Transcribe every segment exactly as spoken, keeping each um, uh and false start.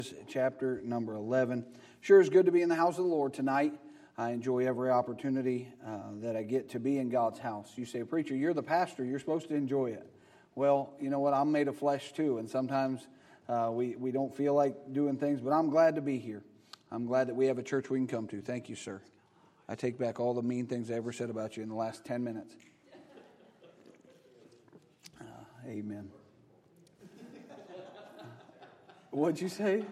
Chapter number eleven. Sure is good to be in the house of the Lord tonight. I enjoy every opportunity uh, that I get to be in God's house. You say, preacher, you're the pastor. You're supposed to enjoy it. Well, you know what? I'm made of flesh too, and sometimes uh, we, we don't feel like doing things, but I'm glad to be here. I'm glad that we have a church we can come to. Thank you, sir. I take back all the mean things I ever said about you in the last ten minutes. Uh, amen. What'd you say?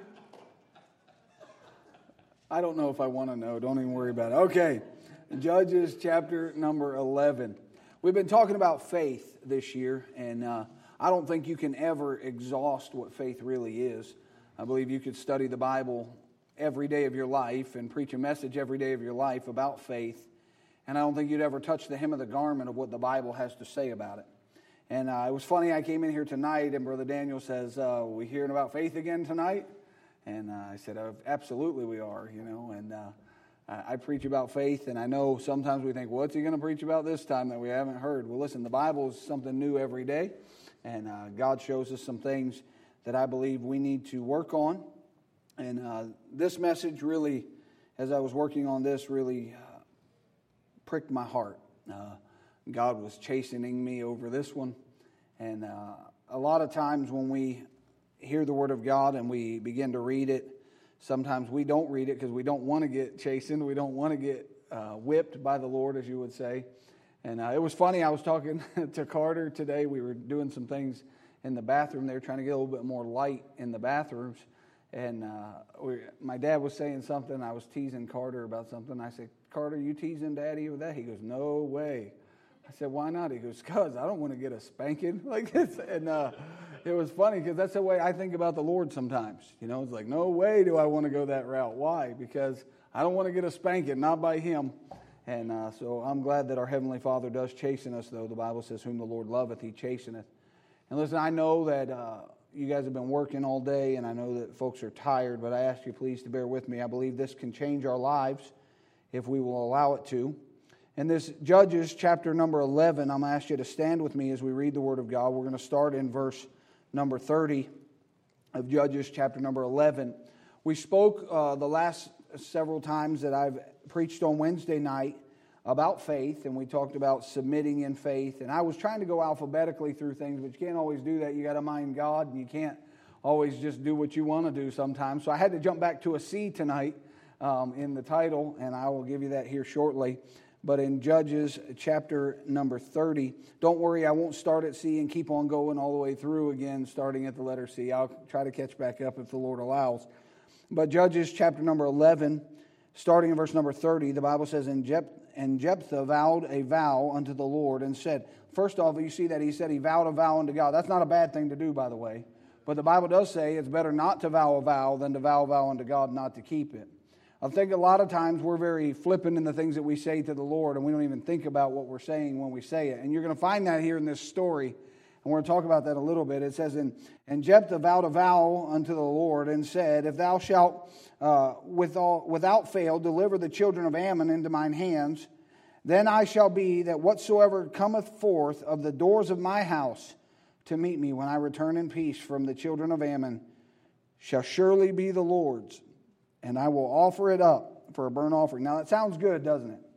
I don't know if I want to know. Don't even worry about it. Okay. Judges chapter number eleven. We've been talking about faith this year, and uh, I don't think you can ever exhaust what faith really is. I believe you could study the Bible every day of your life and preach a message every day of your life about faith, and I don't think you'd ever touch the hem of the garment of what the Bible has to say about it. And uh, it was funny, I came in here tonight, and Brother Daniel says, uh, we hearing about faith again tonight? And uh, I said, oh, absolutely we are, you know, and uh, I preach about faith, and I know sometimes we think, what's he going to preach about this time that we haven't heard? Well, listen, the Bible is something new every day, and uh, God shows us some things that I believe we need to work on. And uh, this message really, as I was working on this, really uh, pricked my heart. Uh, God was chastening me over this one. And uh, a lot of times when we hear the Word of God and we begin to read it, sometimes we don't read it because we don't want to get chastened. We don't want to get uh, whipped by the Lord, as you would say. And uh, it was funny, I was talking to Carter today. We were doing some things in the bathroom. They were trying to get a little bit more light in the bathrooms. And uh, we, my dad was saying something. I was teasing Carter about something. I said, Carter, you teasing Daddy with that? He goes, no way. I said, why not? He goes, because I don't want to get a spanking like this. And uh, it was funny because that's the way I think about the Lord sometimes. You know, it's like, no way do I want to go that route. Why? Because I don't want to get a spanking, not by Him. And uh, so I'm glad that our Heavenly Father does chasten us, though. The Bible says, whom the Lord loveth, He chasteneth. And listen, I know that uh, you guys have been working all day, and I know that folks are tired, but I ask you please to bear with me. I believe this can change our lives if we will allow it to. In this Judges chapter number eleven, I'm going to ask you to stand with me as we read the Word of God. We're going to start in verse number thirty of Judges chapter number eleven. We spoke uh, the last several times that I've preached on Wednesday night about faith, and we talked about submitting in faith. And I was trying to go alphabetically through things, but you can't always do that. You got to mind God, and you can't always just do what you want to do sometimes. So I had to jump back to a C tonight um, in the title, and I will give you that here shortly. But in Judges chapter number thirty, don't worry, I won't start at C and keep on going all the way through again, starting at the letter C. I'll try to catch back up if the Lord allows. But Judges chapter number eleven, starting in verse number thirty, the Bible says, And, Jep- and Jephthah vowed a vow unto the Lord and said, first off, you see that he said he vowed a vow unto God. That's not a bad thing to do, by the way. But the Bible does say it's better not to vow a vow than to vow a vow unto God not to keep it. I think a lot of times we're very flippant in the things that we say to the Lord, and we don't even think about what we're saying when we say it. And you're going to find that here in this story, and we're going to talk about that a little bit. It says, And, and Jephthah vowed a vow unto the Lord, and said, If thou shalt uh, with all, without fail deliver the children of Ammon into mine hands, then I shall be that whatsoever cometh forth of the doors of my house to meet me when I return in peace from the children of Ammon shall surely be the Lord's. And I will offer it up for a burnt offering. Now, that sounds good, doesn't it?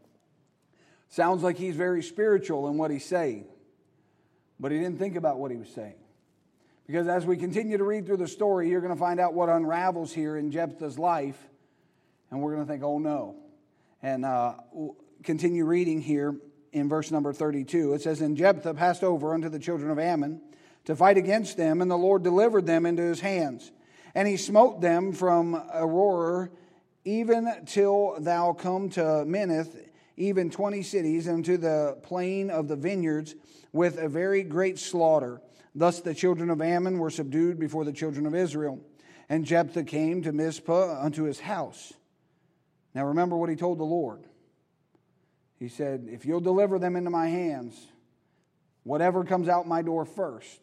Sounds like he's very spiritual in what he's saying. But he didn't think about what he was saying. Because as we continue to read through the story, you're going to find out what unravels here in Jephthah's life. And we're going to think, oh no. And uh, we'll continue reading here in verse number thirty-two. It says, And Jephthah passed over unto the children of Ammon to fight against them, and the Lord delivered them into his hands. And he smote them from Aroer, even till thou come to Minnith, even twenty cities, and to the plain of the vineyards, with a very great slaughter. Thus the children of Ammon were subdued before the children of Israel. And Jephthah came to Mizpah unto his house. Now remember what he told the Lord. He said, if you'll deliver them into my hands, whatever comes out my door first,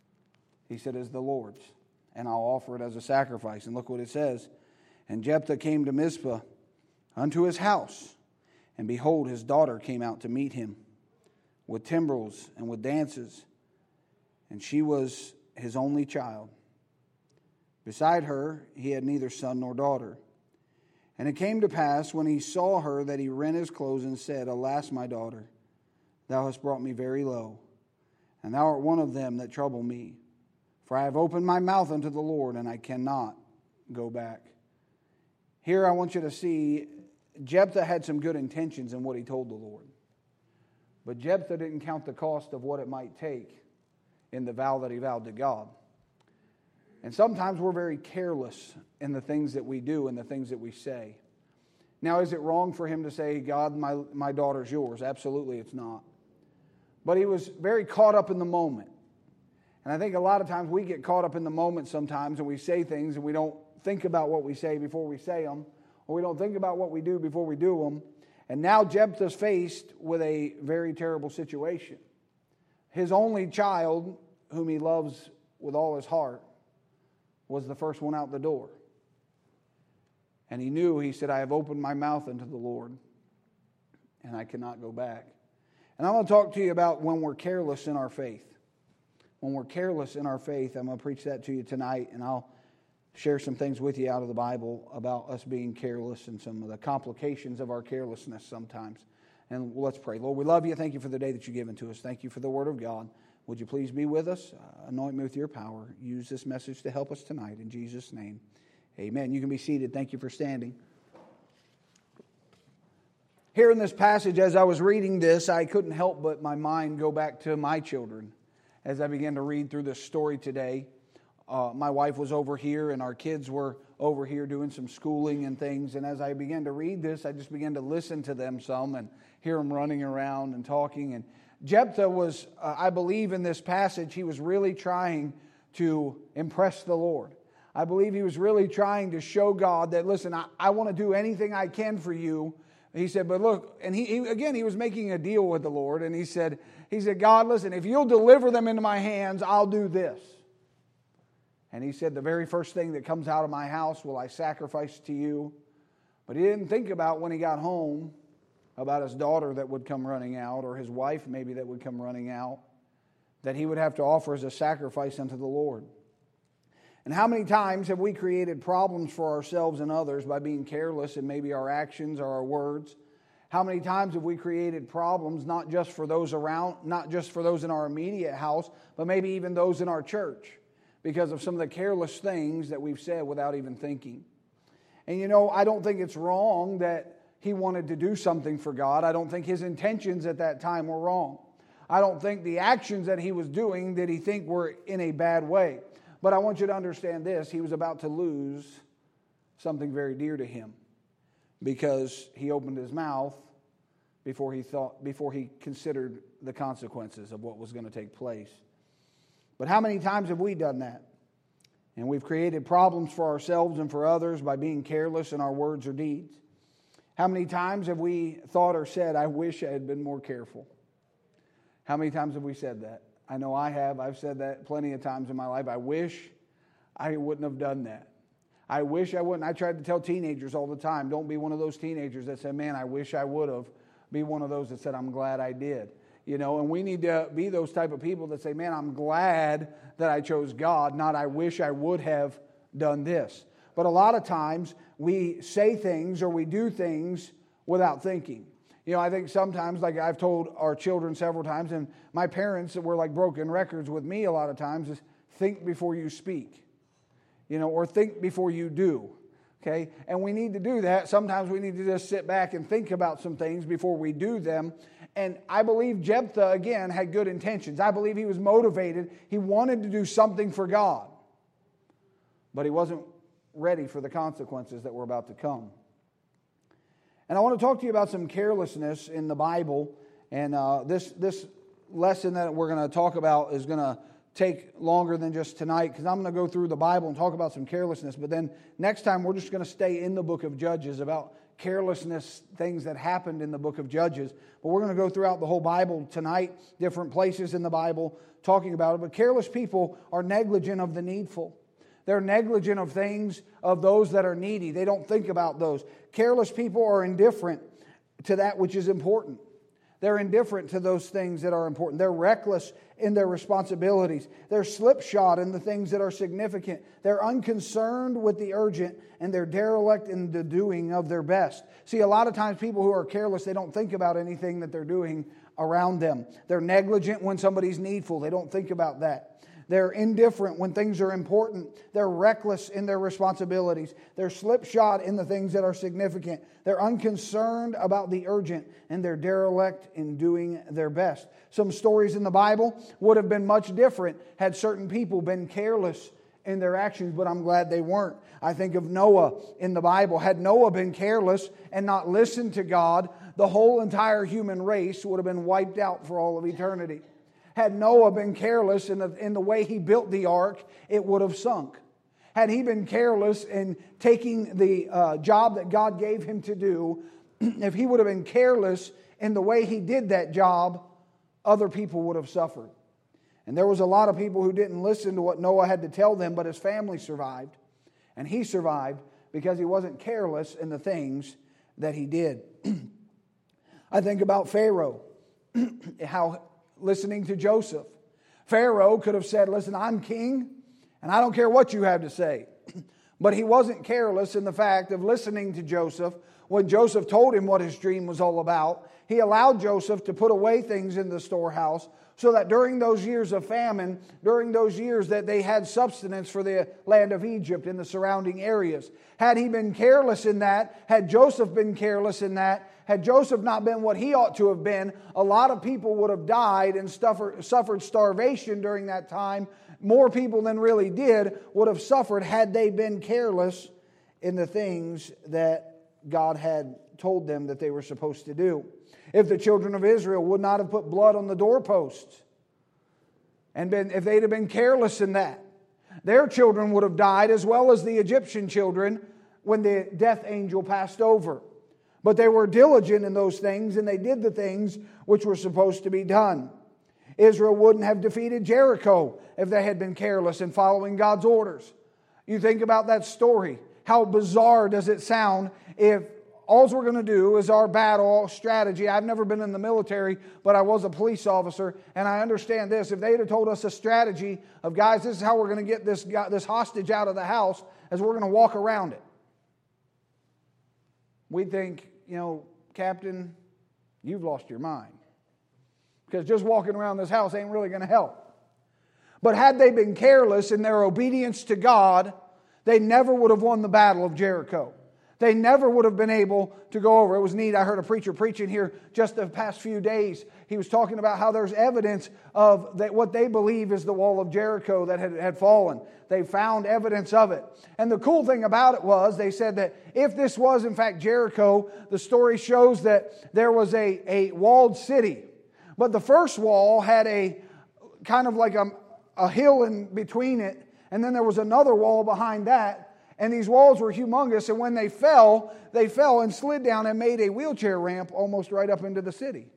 he said, is the Lord's. And I'll offer it as a sacrifice. And look what it says. And Jephthah came to Mizpah unto his house. And behold, his daughter came out to meet him with timbrels and with dances. And she was his only child. Beside her he had neither son nor daughter. And it came to pass, when he saw her, that he rent his clothes and said, Alas, my daughter, thou hast brought me very low, and thou art one of them that trouble me. For I have opened my mouth unto the Lord, and I cannot go back. Here I want you to see, Jephthah had some good intentions in what he told the Lord. But Jephthah didn't count the cost of what it might take in the vow that he vowed to God. And sometimes we're very careless in the things that we do and the things that we say. Now, is it wrong for him to say, God, my, my daughter's yours? Absolutely it's not. But he was very caught up in the moment. And I think a lot of times we get caught up in the moment sometimes, and we say things and we don't think about what we say before we say them, or we don't think about what we do before we do them. And now Jephthah's faced with a very terrible situation. His only child, whom he loves with all his heart, was the first one out the door. And he knew, he said, I have opened my mouth unto the Lord, and I cannot go back. And I want to talk to you about when we're careless in our faith. When we're careless in our faith, I'm going to preach that to you tonight, and I'll share some things with you out of the Bible about us being careless and some of the complications of our carelessness sometimes. And let's pray. Lord, we love you. Thank you for the day that you've given to us. Thank you for the Word of God. Would you please be with us? Uh, anoint me with your power. Use this message to help us tonight. In Jesus' name, amen. You can be seated. Thank you for standing. Here in this passage, as I was reading this, I couldn't help but my mind go back to my children. As I began to read through this story today, uh, my wife was over here and our kids were over here doing some schooling and things. And as I began to read this, I just began to listen to them some and hear them running around and talking. And Jephthah was, uh, I believe in this passage, he was really trying to impress the Lord. I believe he was really trying to show God that, listen, I, I want to do anything I can for you. He said, but look, and he, he again, he was making a deal with the Lord. And he said, he said, God, listen, if you'll deliver them into my hands, I'll do this. And he said, the very first thing that comes out of my house will I sacrifice to you. But he didn't think about when he got home about his daughter that would come running out, or his wife maybe that would come running out, that he would have to offer as a sacrifice unto the Lord. And how many times have we created problems for ourselves and others by being careless in maybe our actions or our words? How many times have we created problems not just for those around, not just for those in our immediate house, but maybe even those in our church, because of some of the careless things that we've said without even thinking? And you know, I don't think it's wrong that he wanted to do something for God. I don't think his intentions at that time were wrong. I don't think the actions that he was doing did he think were in a bad way. But I want you to understand this. He was about to lose something very dear to him because he opened his mouth before he thought, before he considered the consequences of what was going to take place. But how many times have we done that? And we've created problems for ourselves and for others by being careless in our words or deeds. How many times have we thought or said, I wish I had been more careful? How many times have we said that? I know I have. I've said that plenty of times in my life. I wish I wouldn't have done that. I wish I wouldn't. I tried to tell teenagers all the time, don't be one of those teenagers that said, man, I wish I would have. Be one of those that said, I'm glad I did. You know, and we need to be those type of people that say, man, I'm glad that I chose God, not I wish I would have done this. But a lot of times we say things or we do things without thinking. You know, I think sometimes, like I've told our children several times, and my parents that were like broken records with me a lot of times, is think before you speak, you know, or think before you do, okay? And we need to do that. Sometimes we need to just sit back and think about some things before we do them. And I believe Jephthah, again, had good intentions. I believe he was motivated. He wanted to do something for God, but he wasn't ready for the consequences that were about to come. And I want to talk to you about some carelessness in the Bible. And uh, this this lesson that we're going to talk about is going to take longer than just tonight, because I'm going to go through the Bible and talk about some carelessness. But then next time we're just going to stay in the book of Judges about carelessness, things that happened in the book of Judges. But we're going to go throughout the whole Bible tonight, different places in the Bible talking about it. But careless people are negligent of the needful. They're negligent of things, of those that are needy. They don't think about those. Careless people are indifferent to that which is important. They're indifferent to those things that are important. They're reckless in their responsibilities. They're slipshod in the things that are significant. They're unconcerned with the urgent, and they're derelict in the doing of their best. See, a lot of times people who are careless, they don't think about anything that they're doing around them. They're negligent when somebody's needful. They don't think about that. They're indifferent when things are important. They're reckless in their responsibilities. They're slipshod in the things that are significant. They're unconcerned about the urgent, and they're derelict in doing their best. Some stories in the Bible would have been much different had certain people been careless in their actions, but I'm glad they weren't. I think of Noah in the Bible. Had Noah been careless and not listened to God, the whole entire human race would have been wiped out for all of eternity. Had Noah been careless in the, in the way he built the ark, it would have sunk. Had he been careless in taking the uh, job that God gave him to do, if he would have been careless in the way he did that job, other people would have suffered. And there was a lot of people who didn't listen to what Noah had to tell them, but his family survived. And he survived because he wasn't careless in the things that he did. I think about Pharaoh, how listening to Joseph. Pharaoh could have said, listen, I'm king, and I don't care what you have to say. But he wasn't careless in the fact of listening to Joseph. When Joseph told him what his dream was all about, he allowed Joseph to put away things in the storehouse so that during those years of famine, during those years that they had subsistence for the land of Egypt and the surrounding areas. Had he been careless in that, had Joseph been careless in that, had Joseph not been what he ought to have been, a lot of people would have died and suffered starvation during that time. More people than really did would have suffered had they been careless in the things that God had told them that they were supposed to do. If the children of Israel would not have put blood on the doorposts, and been, if they'd have been careless in that, their children would have died as well as the Egyptian children when the death angel passed over. But they were diligent in those things, and they did the things which were supposed to be done. Israel wouldn't have defeated Jericho if they had been careless in following God's orders. You think about that story. How bizarre does it sound if all we're going to do is our battle strategy? I've never been in the military, but I was a police officer, and I understand this. If they'd have told us a strategy of, guys, this is how we're going to get this, guy, this hostage out of the house, as we're going to walk around it. We'd think, you know, Captain, you've lost your mind. Because just walking around this house ain't really going to help. But had they been careless in their obedience to God, they never would have won the battle of Jericho. They never would have been able to go over. It was neat. I heard a preacher preaching here just the past few days. He was talking about how there's evidence of that what they believe is the wall of Jericho that had, had fallen. They found evidence of it. And the cool thing about it was they said that if this was in fact Jericho, the story shows that there was a, a walled city. But the first wall had a kind of like a, a hill in between it. And then there was another wall behind that. And these walls were humongous, and when they fell, they fell and slid down and made a wheelchair ramp almost right up into the city.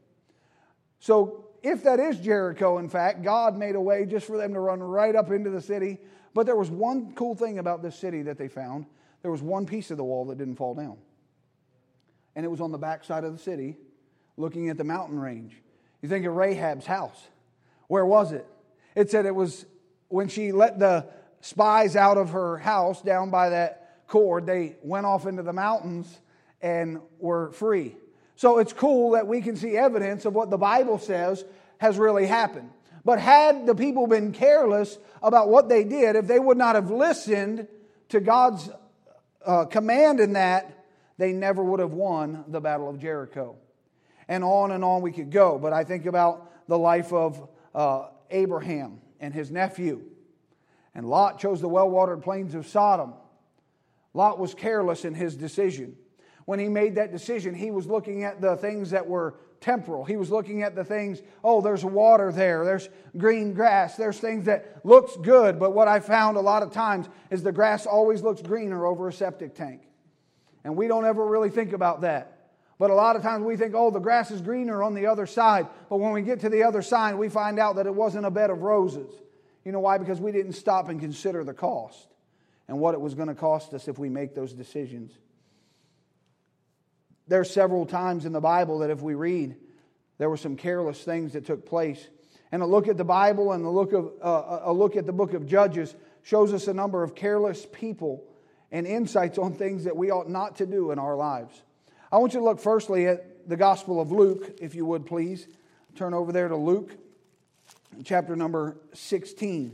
So if that is Jericho, in fact, God made a way just for them to run right up into the city. But there was one cool thing about this city that they found. There was one piece of the wall that didn't fall down. And it was on the backside of the city, looking at the mountain range. You think of Rahab's house. Where was it? It said it was when she let the spies out of her house down by that cord. They went off into the mountains and were free. So it's cool that we can see evidence of what the Bible says has really happened. But had the people been careless about what they did, if they would not have listened to God's uh, command in that, they never would have won the battle of Jericho. And on and on we could go. But I think about the life of uh, Abraham and his nephew. And Lot chose the well-watered plains of Sodom. Lot was careless in his decision. When he made that decision, he was looking at the things that were temporal. He was looking at the things, oh, there's water there. There's green grass. There's things that looks good. But what I found a lot of times is the grass always looks greener over a septic tank. And we don't ever really think about that. But a lot of times we think, oh, the grass is greener on the other side. But when we get to the other side, we find out that it wasn't a bed of roses. You know why? Because we didn't stop and consider the cost and what it was going to cost us if we make those decisions. There are several times in the Bible that if we read there were some careless things that took place. And a look at the Bible and a look, of, uh, a look at the book of Judges shows us a number of careless people and insights on things that we ought not to do in our lives. I want you to look firstly at the Gospel of Luke, if you would please. Turn over there to Luke, chapter number sixteen.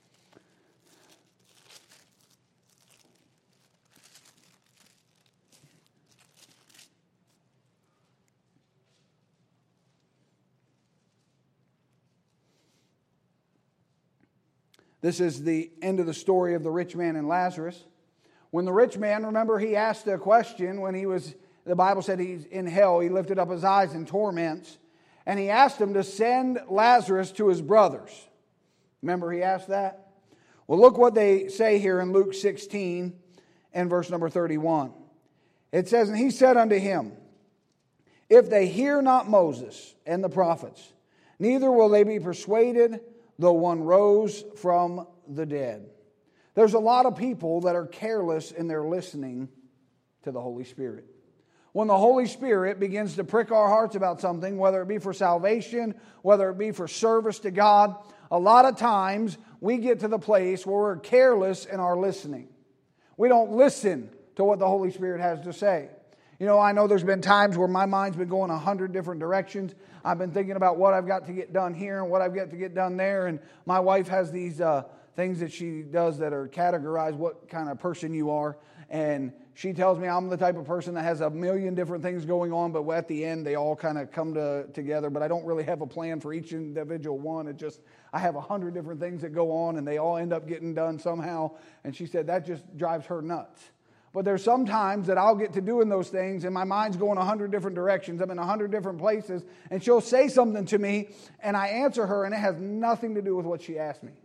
This is the end of the story of the rich man and Lazarus. When the rich man, remember, he asked a question when he was, the Bible said he's in hell. He lifted up his eyes in torments. And he asked him to send Lazarus to his brothers. Remember he asked that? Well, look what they say here in Luke sixteen and verse number thirty-one. It says, and he said unto him, if they hear not Moses and the prophets, neither will they be persuaded, though one rose from the dead. There's a lot of people that are careless in their listening to the Holy Spirit. When the Holy Spirit begins to prick our hearts about something, whether it be for salvation, whether it be for service to God, a lot of times we get to the place where we're careless in our listening. We don't listen to what the Holy Spirit has to say. You know, I know there's been times where my mind's been going a hundred different directions. I've been thinking about what I've got to get done here and what I've got to get done there. And my wife has these uh, things that she does that are categorized what kind of person you are. And she tells me I'm the type of person that has a million different things going on, but at the end they all kind of come to, together. But I don't really have a plan for each individual one. It just, I have a hundred different things that go on and they all end up getting done somehow. And she said that just drives her nuts. But there's some times that I'll get to doing those things and my mind's going a hundred different directions. I'm in a hundred different places and she'll say something to me and I answer her and it has nothing to do with what she asked me.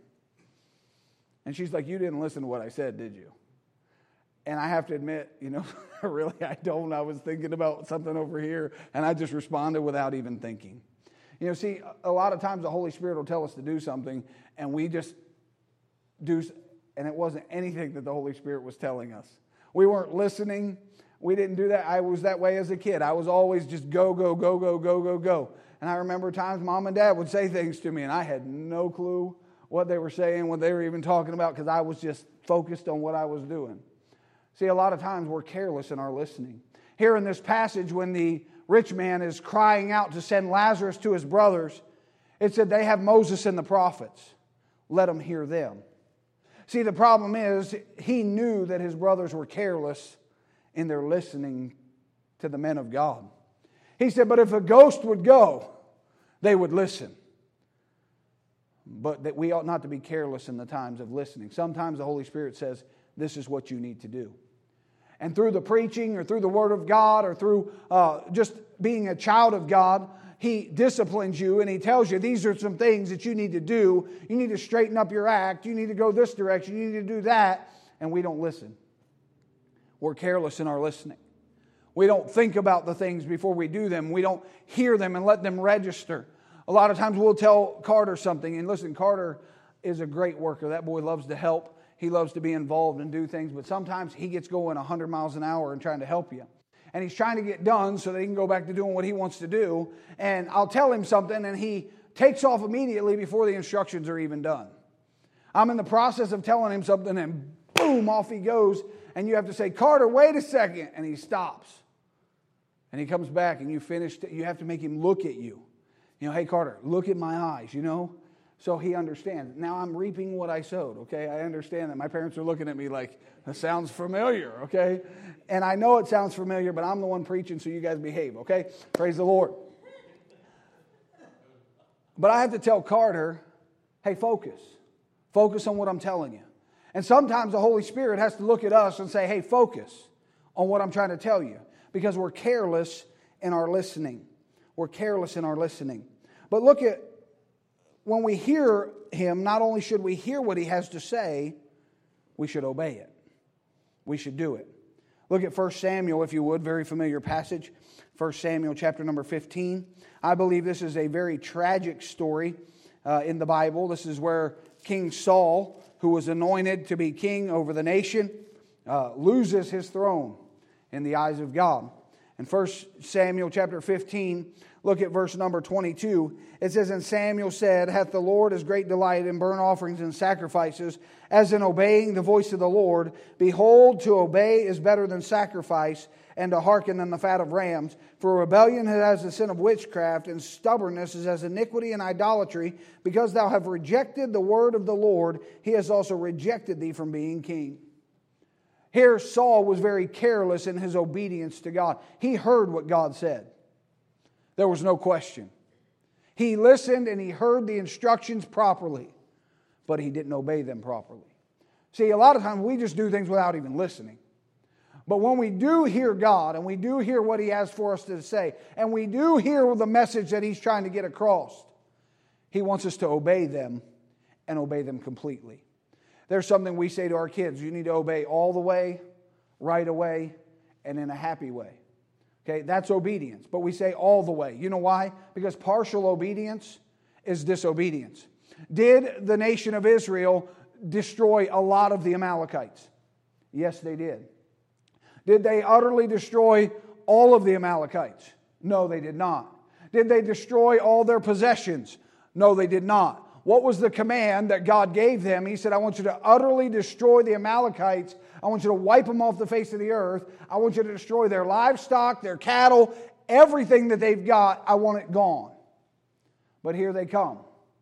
And she's like, you didn't listen to what I said, did you? And I have to admit, you know, really I don't. I was thinking about something over here and I just responded without even thinking. You know, see, a lot of times the Holy Spirit will tell us to do something and we just do, and it wasn't anything that the Holy Spirit was telling us. We weren't listening. We didn't do that. I was that way as a kid. I was always just go, go, go, go, go, go, go. And I remember times Mom and Dad would say things to me and I had no clue what they were saying, what they were even talking about, because I was just focused on what I was doing. See, a lot of times we're careless in our listening. Here in this passage, when the rich man is crying out to send Lazarus to his brothers, it said they have Moses and the prophets. Let them hear them. See, the problem is, he knew that his brothers were careless in their listening to the men of God. He said, but if a ghost would go, they would listen. But that we ought not to be careless in the times of listening. Sometimes the Holy Spirit says, this is what you need to do. And through the preaching or through the Word of God or through uh, just being a child of God, He disciplines you and He tells you these are some things that you need to do. You need to straighten up your act. You need to go this direction. You need to do that. And we don't listen. We're careless in our listening. We don't think about the things before we do them. We don't hear them and let them register. A lot of times we'll tell Carter something. And listen, Carter is a great worker. That boy loves to help. He loves to be involved and do things. But sometimes he gets going one hundred miles an hour and trying to help you. And he's trying to get done so that he can go back to doing what he wants to do. And I'll tell him something and he takes off immediately before the instructions are even done. I'm in the process of telling him something and boom, off he goes. And you have to say, Carter, wait a second. And he stops. And he comes back and you finish. You have to make him look at you. You know, hey, Carter, look at my eyes, you know. So he understands. Now I'm reaping what I sowed, okay? I understand that. My parents are looking at me like, that sounds familiar, okay? And I know it sounds familiar, but I'm the one preaching, so you guys behave, okay? Praise the Lord. But I have to tell Carter, hey, focus. Focus on what I'm telling you. And sometimes the Holy Spirit has to look at us and say, hey, focus on what I'm trying to tell you. Because we're careless in our listening. We're careless in our listening. But look at, when we hear Him, not only should we hear what He has to say, we should obey it. We should do it. Look at First Samuel, if you would, very familiar passage. First Samuel chapter number fifteen. I believe this is a very tragic story uh, in the Bible. This is where King Saul, who was anointed to be king over the nation, uh, loses his throne in the eyes of God. In First Samuel chapter fifteen, look at verse number twenty-two. It says, "And Samuel said, Hath the Lord as great delight in burnt offerings and sacrifices, as in obeying the voice of the Lord? Behold, to obey is better than sacrifice, and to hearken than the fat of rams. For rebellion is as the sin of witchcraft, and stubbornness is as iniquity and idolatry. Because thou hast rejected the word of the Lord, he has also rejected thee from being king." Here Saul was very careless in his obedience to God. He heard what God said. There was no question. He listened and he heard the instructions properly, but he didn't obey them properly. See, a lot of times we just do things without even listening. But when we do hear God, and we do hear what He has for us to say, and we do hear the message that He's trying to get across, He wants us to obey them and obey them completely. There's something we say to our kids: you need to obey all the way, right away, and in a happy way. Okay, that's obedience. But we say all the way. You know why? Because partial obedience is disobedience. Did the nation of Israel destroy a lot of the Amalekites? Yes, they did. Did they utterly destroy all of the Amalekites? No, they did not. Did they destroy all their possessions? No, they did not. What was the command that God gave them? He said, I want you to utterly destroy the Amalekites. I want you to wipe them off the face of the earth. I want you to destroy their livestock, their cattle, everything that they've got. I want it gone. But here they come.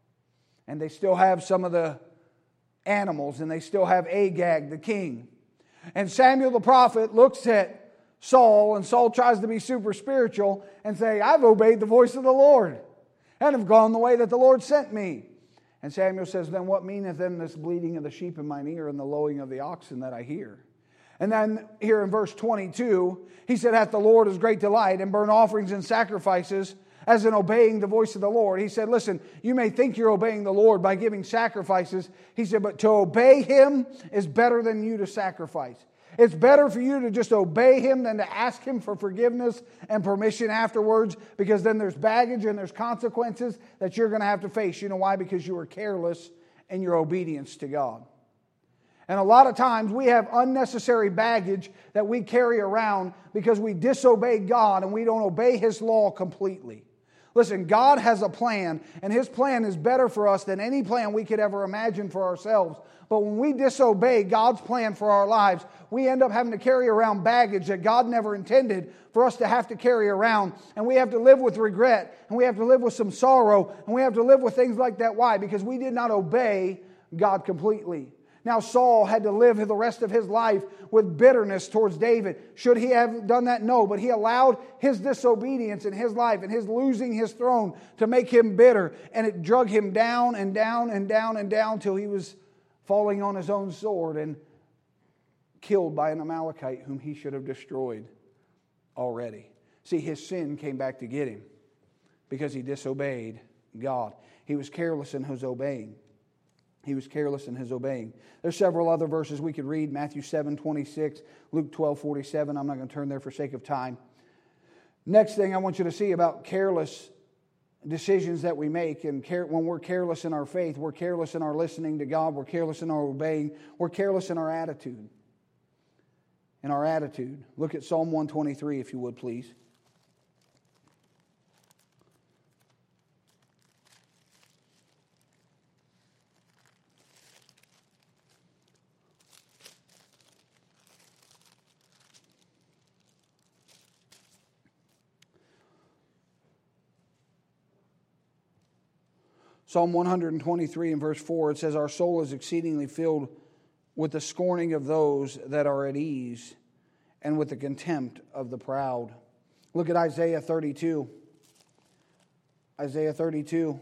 And they still have some of the animals, and they still have Agag, the king. And Samuel the prophet looks at Saul, and Saul tries to be super spiritual and say, I've obeyed the voice of the Lord and have gone the way that the Lord sent me. And Samuel says, then what meaneth then this bleating of the sheep in mine ear and the lowing of the oxen that I hear? And then here in verse twenty-two, he said, hath the Lord as great delight in burnt offerings and sacrifices, as in obeying the voice of the Lord. He said, listen, you may think you're obeying the Lord by giving sacrifices. He said, but to obey Him is better than you to sacrifice. It's better for you to just obey Him than to ask Him for forgiveness and permission afterwards, because then there's baggage and there's consequences that you're going to have to face. You know why? Because you were careless in your obedience to God. And a lot of times we have unnecessary baggage that we carry around because we disobey God and we don't obey His law completely. Listen, God has a plan, and His plan is better for us than any plan we could ever imagine for ourselves. But when we disobey God's plan for our lives, we end up having to carry around baggage that God never intended for us to have to carry around. And we have to live with regret, and we have to live with some sorrow, and we have to live with things like that. Why? Because we did not obey God completely. Now Saul had to live the rest of his life with bitterness towards David. Should he have done that? No. But he allowed his disobedience in his life and his losing his throne to make him bitter. And it drug him down and down and down and down till he was falling on his own sword and killed by an Amalekite whom he should have destroyed already. See, his sin came back to get him because he disobeyed God. He was careless in his obeying. He was careless in his obeying. There's several other verses we could read. Matthew seven twenty-six, Luke twelve forty-seven. I'm not going to turn there for sake of time. Next thing I want you to see about careless decisions that we make, and care, when we're careless in our faith, we're careless in our listening to God, we're careless in our obeying, we're careless in our attitude. In our attitude. Look at Psalm one twenty-three, if you would, please. Psalm one twenty-three and verse four, it says, our soul is exceedingly filled with the scorning of those that are at ease and with the contempt of the proud. Look at Isaiah thirty-two. Isaiah thirty-two.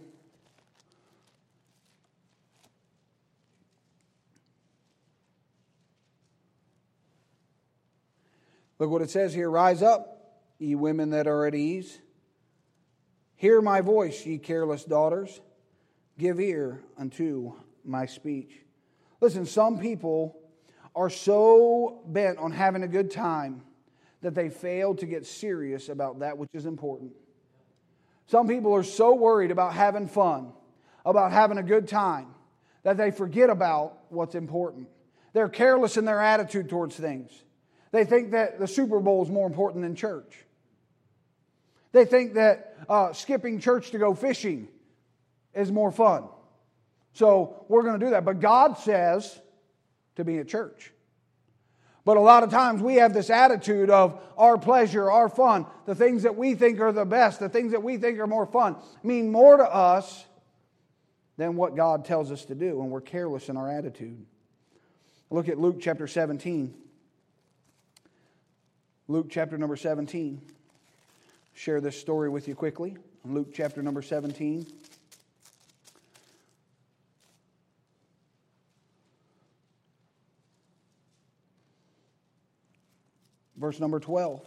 Look what it says here. Rise up, ye women that are at ease. Hear my voice, ye careless daughters. Give ear unto my speech. Listen, some people are so bent on having a good time that they fail to get serious about that which is important. Some people are so worried about having fun, about having a good time, that they forget about what's important. They're careless in their attitude towards things. They think that the Super Bowl is more important than church. They think that uh, skipping church to go fishing is more fun. So we're going to do that. But God says to be at church. But a lot of times we have this attitude of our pleasure, our fun, the things that we think are the best, the things that we think are more fun, mean more to us than what God tells us to do, and we're careless in our attitude. Look at Luke chapter seventeen. Luke chapter number seventeen. Share this story with you quickly. Luke chapter number seventeen. Verse number twelve.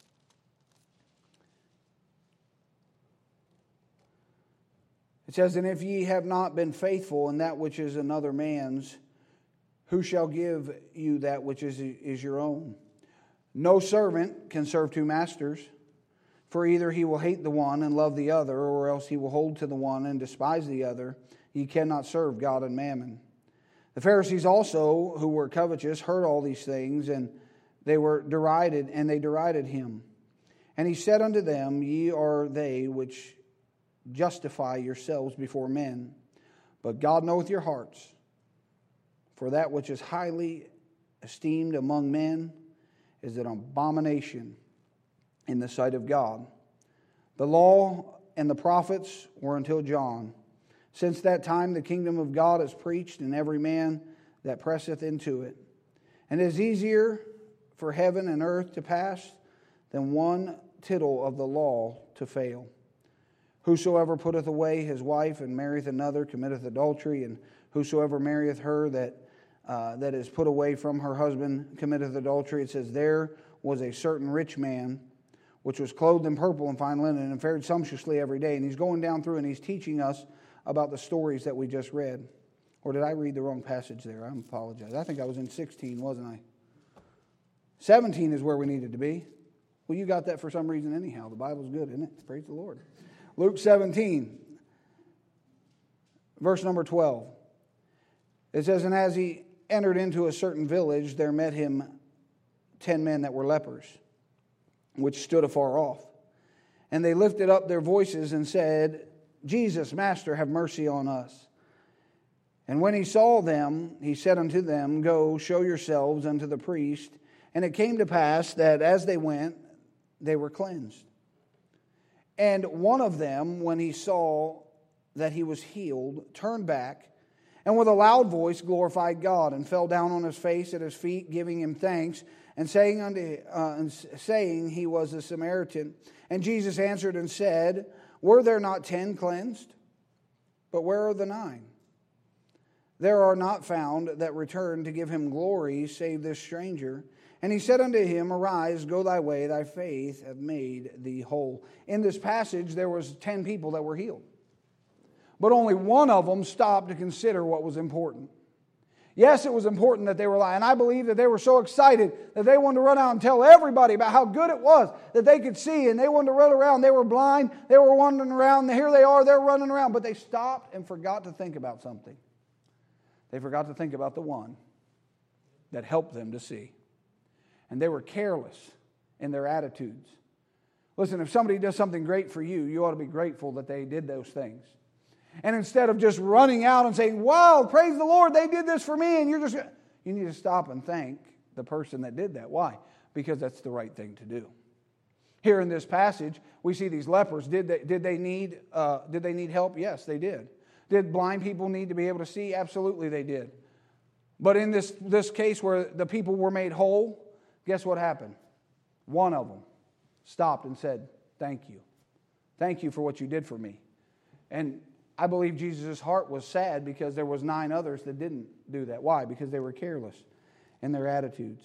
It says, "And if ye have not been faithful in that which is another man's, who shall give you that which is, is your own? No servant can serve two masters, for either he will hate the one and love the other, or else he will hold to the one and despise the other. Ye cannot serve God and mammon." The Pharisees also, who were covetous, heard all these things, and they were derided, and they derided him. And he said unto them, Ye are they which justify yourselves before men, but God knoweth your hearts. For that which is highly esteemed among men is an abomination in the sight of God. The law and the prophets were until John. Since that time the kingdom of God is preached, and every man that presseth into it. And it is easier for heaven and earth to pass than one tittle of the law to fail. Whosoever putteth away his wife and marrieth another committeth adultery, and whosoever marrieth her that uh, that is put away from her husband committeth adultery. It says, There was a certain rich man which was clothed in purple and fine linen and fared sumptuously every day. And he's going down through and he's teaching us about the stories that we just read. Or did I read the wrong passage there? I apologize. I think I was in sixteen, wasn't I? seventeen is where we needed to be. Well, you got that for some reason anyhow. The Bible's good, isn't it? Praise the Lord. Luke seventeen, verse number twelve. It says, And as he entered into a certain village, there met him ten men that were lepers, which stood afar off. And they lifted up their voices and said, Jesus, Master, have mercy on us. And when he saw them, he said unto them, Go, show yourselves unto the priest. And it came to pass that as they went, they were cleansed. And one of them, when he saw that he was healed, turned back, and with a loud voice glorified God, and fell down on his face at his feet, giving him thanks, and saying unto uh, and saying he was a Samaritan. And Jesus answered and said, Were there not ten cleansed? But where are the nine? There are not found that returned to give him glory, save this stranger. And he said unto him, Arise, go thy way, thy faith hath made thee whole. In this passage, there was ten people that were healed. But only one of them stopped to consider what was important. Yes, it was important that they were alive. And I believe that they were so excited that they wanted to run out and tell everybody about how good it was that they could see. And they wanted to run around. They were blind. They were wandering around. Here they are. They're running around. But they stopped and forgot to think about something. They forgot to think about the one that helped them to see. And they were careless in their attitudes. Listen, if somebody does something great for you, you ought to be grateful that they did those things. And instead of just running out and saying, wow, praise the Lord, they did this for me, and you're just, you need to stop and thank the person that did that. Why? Because that's the right thing to do. Here in this passage, we see these lepers. Did they, did they need, uh, did they need help? Yes, they did. Did blind people need to be able to see? Absolutely they did. But in this, this case where the people were made whole, guess what happened? One of them stopped and said, thank you. Thank you for what you did for me. And I believe Jesus' heart was sad because there was nine others that didn't do that. Why? Because they were careless in their attitudes.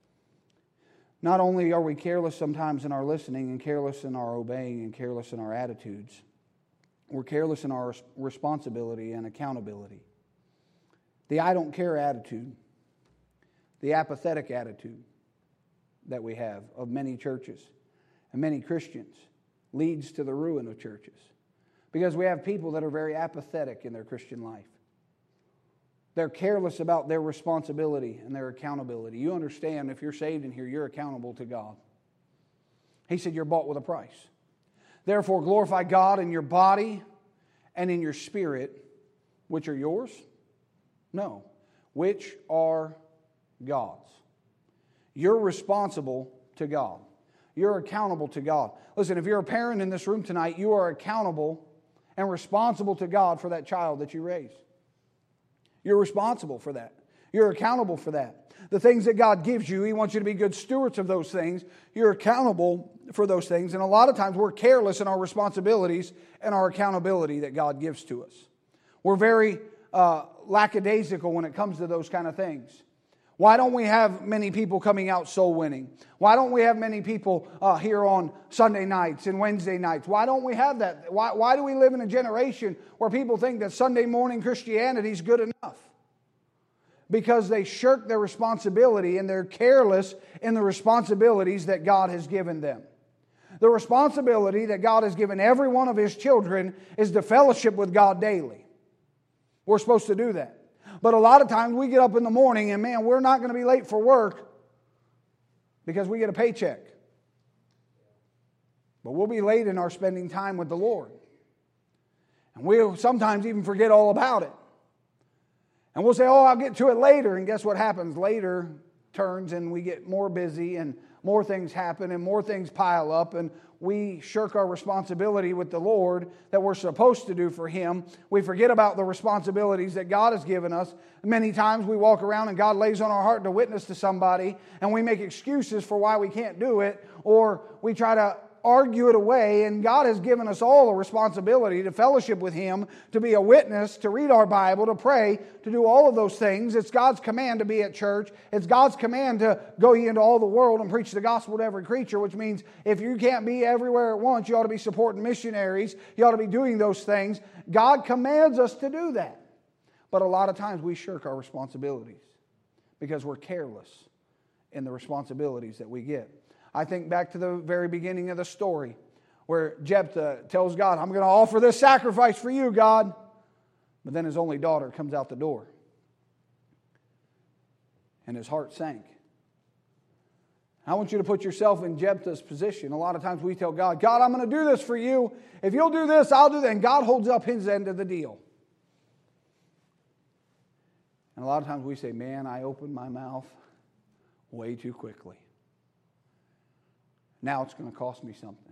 Not only are we careless sometimes in our listening and careless in our obeying and careless in our attitudes, we're careless in our responsibility and accountability. The I don't care attitude, the apathetic attitude that we have of many churches and many Christians leads to the ruin of churches. Because we have people that are very apathetic in their Christian life. They're careless about their responsibility and their accountability. You understand, if you're saved in here, you're accountable to God. He said you're bought with a price. Therefore glorify God in your body and in your spirit, which are yours? No, which are God's. You're responsible to God. You're accountable to God. Listen, if you're a parent in this room tonight, you are accountable and responsible to God for that child that you raise. You're responsible for that. You're accountable for that. The things that God gives you, He wants you to be good stewards of those things. You're accountable for those things. And a lot of times we're careless in our responsibilities and our accountability that God gives to us. We're very uh, lackadaisical when it comes to those kind of things. Why don't we have many people coming out soul winning? Why don't we have many people uh, here on Sunday nights and Wednesday nights? Why don't we have that? Why, why do we live in a generation where people think that Sunday morning Christianity is good enough? Because they shirk their responsibility and they're careless in the responsibilities that God has given them. The responsibility that God has given every one of His children is to fellowship with God daily. We're supposed to do that. But a lot of times we get up in the morning and man, we're not going to be late for work because we get a paycheck. But we'll be late in our spending time with the Lord. And we'll sometimes even forget all about it. And we'll say, oh, I'll get to it later. And guess what happens? Later turns and we get more busy and more things happen and more things pile up and we shirk our responsibility with the Lord that we're supposed to do for Him. We forget about the responsibilities that God has given us. Many times we walk around and God lays on our heart to witness to somebody and we make excuses for why we can't do it, or we try to argue it away, and God has given us all a responsibility to fellowship with Him, to be a witness, to read our Bible, to pray, to do all of those things. It's God's command to be at church. It's God's command to go ye into all the world and preach the gospel to every creature, which means if you can't be everywhere at once, you ought to be supporting missionaries. You ought to be doing those things. God commands us to do that. But a lot of times we shirk our responsibilities because we're careless in the responsibilities that we get. I think back to the very beginning of the story where Jephthah tells God, I'm going to offer this sacrifice for you, God. But then his only daughter comes out the door. And his heart sank. I want you to put yourself in Jephthah's position. A lot of times we tell God, God, I'm going to do this for you. If you'll do this, I'll do that. And God holds up His end of the deal. And a lot of times we say, man, I opened my mouth way too quickly. Now it's going to cost me something.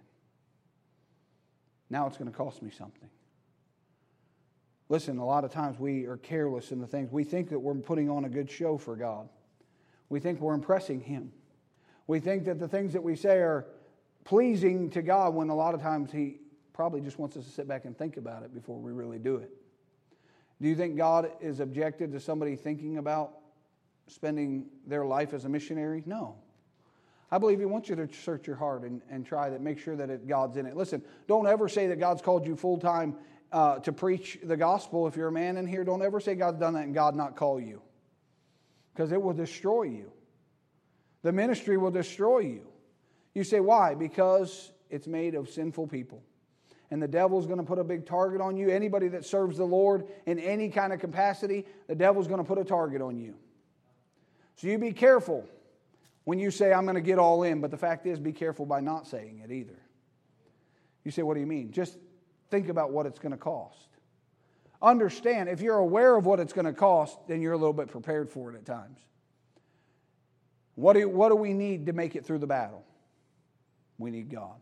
Now it's going to cost me something. Listen, a lot of times we are careless in the things. We think that we're putting on a good show for God. We think we're impressing Him. We think that the things that we say are pleasing to God when a lot of times He probably just wants us to sit back and think about it before we really do it. Do you think God is objected to somebody thinking about spending their life as a missionary? No. I believe He wants you to search your heart and, and try that, make sure that it, God's in it. Listen, don't ever say that God's called you full-time uh, to preach the gospel. If you're a man in here, don't ever say God's done that and God not call you. Because it will destroy you. The ministry will destroy you. You say, why? Because it's made of sinful people. And the devil's going to put a big target on you. Anybody that serves the Lord in any kind of capacity, the devil's going to put a target on you. So you be careful when you say, I'm going to get all in, but the fact is, be careful by not saying it either. You say, what do you mean? Just think about what it's going to cost. Understand, if you're aware of what it's going to cost, then you're a little bit prepared for it at times. What do, what do we need to make it through the battle? We need God.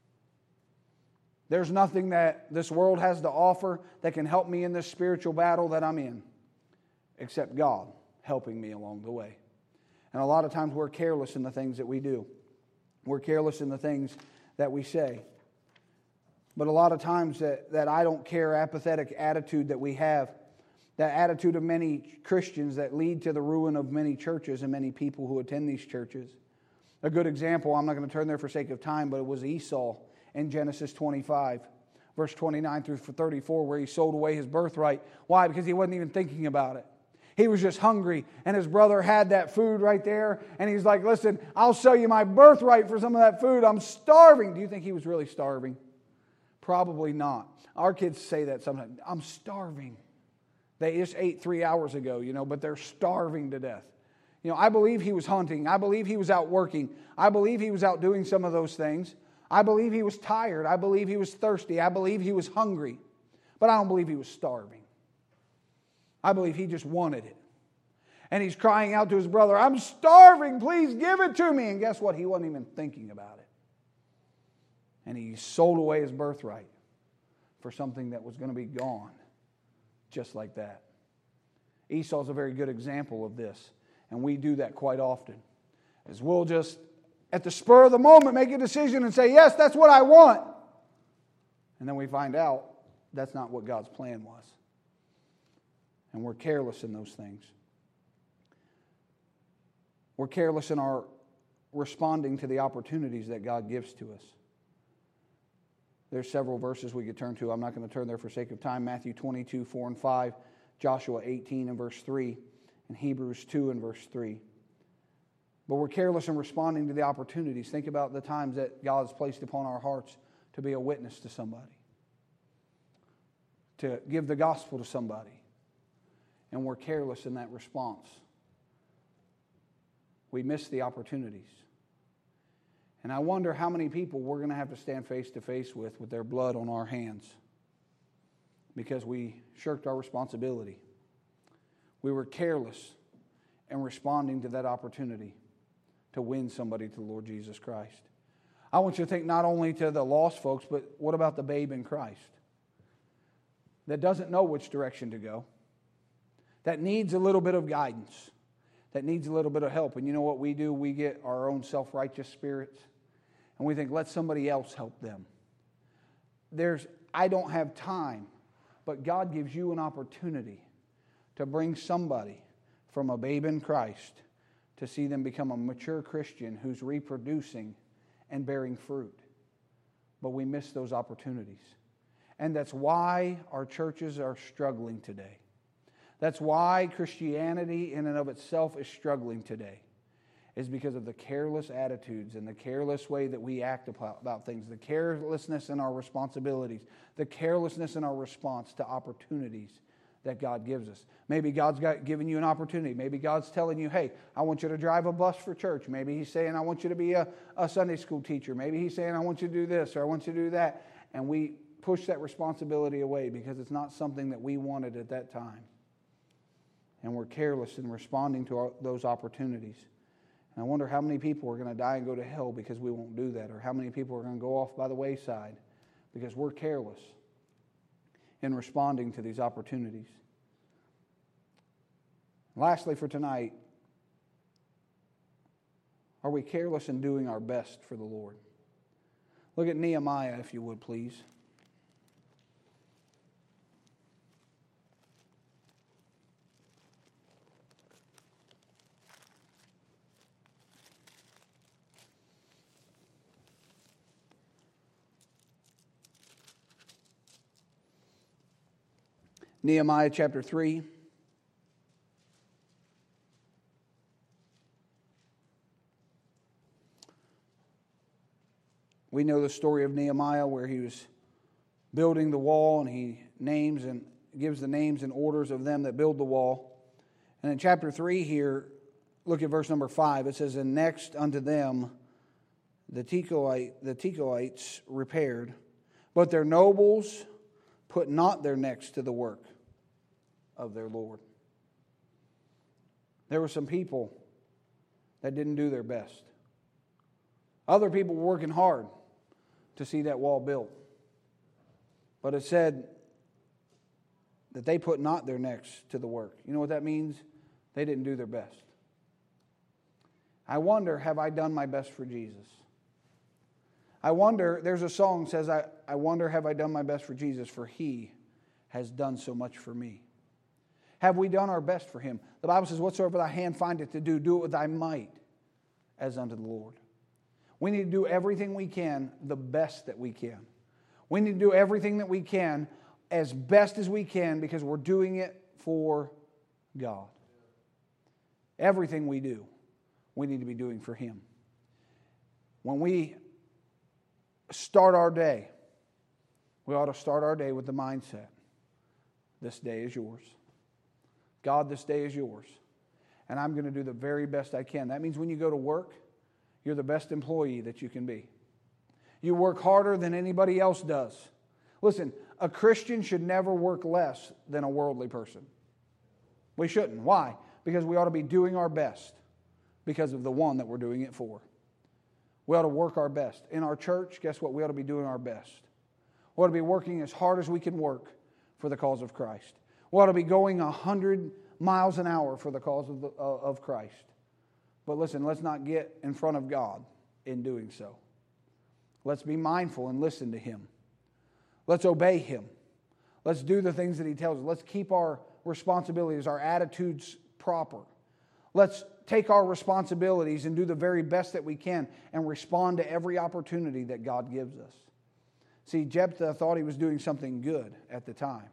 There's nothing that this world has to offer that can help me in this spiritual battle that I'm in, except God helping me along the way. And a lot of times we're careless in the things that we do. We're careless in the things that we say. But a lot of times that, that I don't care, apathetic attitude that we have, that attitude of many Christians that lead to the ruin of many churches and many people who attend these churches. A good example, I'm not going to turn there for sake of time, but it was Esau in Genesis twenty-five, verse twenty-nine through thirty-four, where he sold away his birthright. Why? Because he wasn't even thinking about it. He was just hungry, and his brother had that food right there, and he's like, listen, I'll sell you my birthright for some of that food. I'm starving. Do you think he was really starving? Probably not. Our kids say that sometimes. I'm starving. They just ate three hours ago, you know, but they're starving to death. You know, I believe he was hunting. I believe he was out working. I believe he was out doing some of those things. I believe he was tired. I believe he was thirsty. I believe he was hungry. But I don't believe he was starving. I believe he just wanted it. And he's crying out to his brother, I'm starving, please give it to me. And guess what? He wasn't even thinking about it. And he sold away his birthright for something that was going to be gone just like that. Esau's a very good example of this. And we do that quite often. As we'll just, at the spur of the moment, make a decision and say, yes, that's what I want. And then we find out that's not what God's plan was. And we're careless in those things. We're careless in our responding to the opportunities that God gives to us. There's several verses we could turn to. I'm not going to turn there for sake of time. Matthew twenty-two, four and five, Joshua eighteen and verse three, and Hebrews two and verse three. But we're careless in responding to the opportunities. Think about the times that God has placed upon our hearts to be a witness to somebody, to give the gospel to somebody. And we're careless in that response. We miss the opportunities. And I wonder how many people we're going to have to stand face to face with with their blood on our hands because we shirked our responsibility. We were careless in responding to that opportunity to win somebody to the Lord Jesus Christ. I want you to think not only to the lost folks, but what about the babe in Christ that doesn't know which direction to go, that needs a little bit of guidance, that needs a little bit of help. And you know what we do? We get our own self-righteous spirits and we think, let somebody else help them. There's, I don't have time, but God gives you an opportunity to bring somebody from a babe in Christ to see them become a mature Christian who's reproducing and bearing fruit. But we miss those opportunities. And that's why our churches are struggling today. That's why Christianity in and of itself is struggling today. Is because of the careless attitudes and the careless way that we act about things, the carelessness in our responsibilities, the carelessness in our response to opportunities that God gives us. Maybe God's got, given you an opportunity. Maybe God's telling you, hey, I want you to drive a bus for church. Maybe He's saying, I want you to be a, a Sunday school teacher. Maybe He's saying, I want you to do this or I want you to do that. And we push that responsibility away because it's not something that we wanted at that time. And we're careless in responding to our, those opportunities. And I wonder how many people are going to die and go to hell because we won't do that, or how many people are going to go off by the wayside because we're careless in responding to these opportunities. Lastly for tonight, are we careless in doing our best for the Lord? Look at Nehemiah, if you would, please. Nehemiah chapter three. We know the story of Nehemiah where he was building the wall and he names and gives the names and orders of them that build the wall. And in chapter three here, look at verse number five. It says, and next unto them the Tekoite, the Tekoites repaired, but their nobles put not their necks to the work of their Lord. There were some people that didn't do their best. Other people were working hard to see that wall built. But it said that they put not their necks to the work. You know what that means? They didn't do their best. I wonder, have I done my best for Jesus? I wonder, there's a song that says, I, I wonder, have I done my best for Jesus, for He has done so much for me. Have we done our best for Him? The Bible says, whatsoever thy hand findeth to do, do it with thy might as unto the Lord. We need to do everything we can, the best that we can. We need to do everything that we can as best as we can because we're doing it for God. Everything we do, we need to be doing for Him. When we start our day, we ought to start our day with the mindset, this day is yours. God, this day is yours. And I'm going to do the very best I can. That means when you go to work, you're the best employee that you can be. You work harder than anybody else does. Listen, a Christian should never work less than a worldly person. We shouldn't. Why? Because we ought to be doing our best because of the one that we're doing it for. We ought to work our best. In our church, guess what? We ought to be doing our best. We ought to be working as hard as we can work for the cause of Christ. We ought to be going one hundred miles an hour for the cause of, the, uh, of Christ. But listen, let's not get in front of God in doing so. Let's be mindful and listen to Him. Let's obey Him. Let's do the things that He tells us. Let's keep our responsibilities, our attitudes proper. Let's take our responsibilities and do the very best that we can and respond to every opportunity that God gives us. See, Jephthah thought he was doing something good at the time.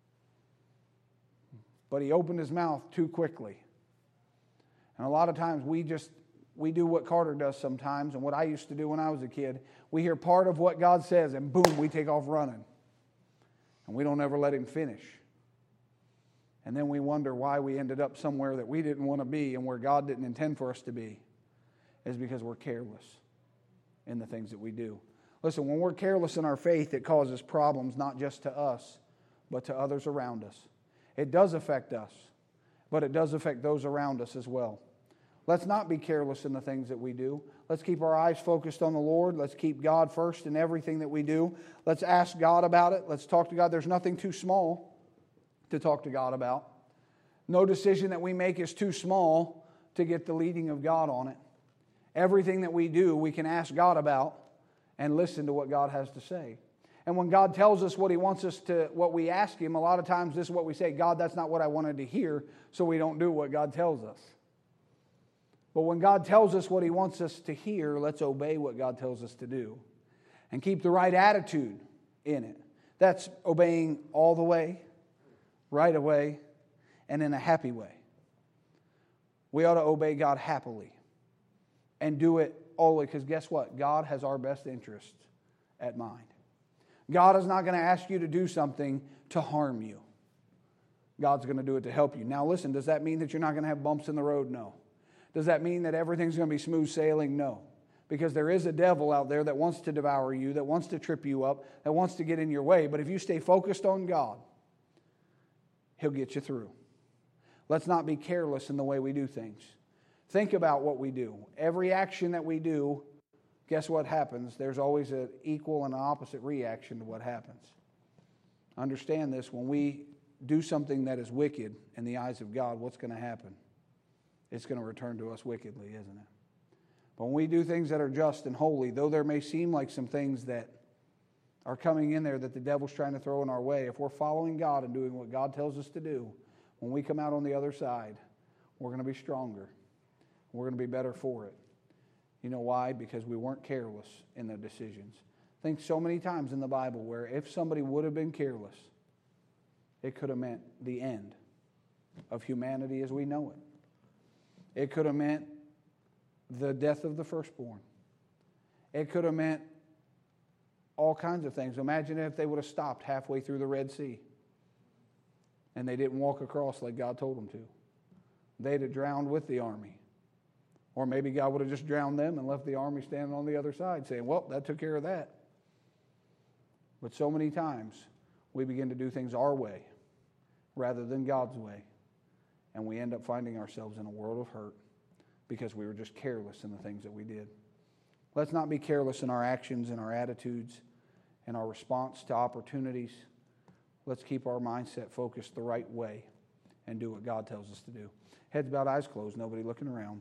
But he opened his mouth too quickly. And a lot of times we just, we do what Carter does sometimes and what I used to do when I was a kid. We hear part of what God says and boom, we take off running. And we don't ever let Him finish. And then we wonder why we ended up somewhere that we didn't want to be and where God didn't intend for us to be. Is because we're careless in the things that we do. Listen, when we're careless in our faith, it causes problems not just to us, but to others around us. It does affect us, but it does affect those around us as well. Let's not be careless in the things that we do. Let's keep our eyes focused on the Lord. Let's keep God first in everything that we do. Let's ask God about it. Let's talk to God. There's nothing too small to talk to God about. No decision that we make is too small to get the leading of God on it. Everything that we do, we can ask God about and listen to what God has to say. And when God tells us what He wants us to, what we ask Him, a lot of times this is what we say, God, that's not what I wanted to hear, so we don't do what God tells us. But when God tells us what He wants us to hear, let's obey what God tells us to do. And keep the right attitude in it. That's obeying all the way, right away, and in a happy way. We ought to obey God happily. And do it always, because guess what? God has our best interests at mind. God is not going to ask you to do something to harm you. God's going to do it to help you. Now listen, does that mean that you're not going to have bumps in the road? No. Does that mean that everything's going to be smooth sailing? No. Because there is a devil out there that wants to devour you, that wants to trip you up, that wants to get in your way. But if you stay focused on God, He'll get you through. Let's not be careless in the way we do things. Think about what we do. Every action that we do, guess what happens? There's always an equal and an opposite reaction to what happens. Understand this. When we do something that is wicked in the eyes of God, what's going to happen? It's going to return to us wickedly, isn't it? But when we do things that are just and holy, though there may seem like some things that are coming in there that the devil's trying to throw in our way, if we're following God and doing what God tells us to do, when we come out on the other side, we're going to be stronger. We're going to be better for it. You know why? Because we weren't careless in the decisions. I think so many times in the Bible where if somebody would have been careless, it could have meant the end of humanity as we know it. It could have meant the death of the firstborn. It could have meant all kinds of things. Imagine if they would have stopped halfway through the Red Sea and they didn't walk across like God told them to. They'd have drowned with the army. Or maybe God would have just drowned them and left the army standing on the other side saying, well, that took care of that. But so many times we begin to do things our way rather than God's way. And we end up finding ourselves in a world of hurt because we were just careless in the things that we did. Let's not be careless in our actions and our attitudes and our response to opportunities. Let's keep our mindset focused the right way and do what God tells us to do. Heads bowed, eyes closed, nobody looking around.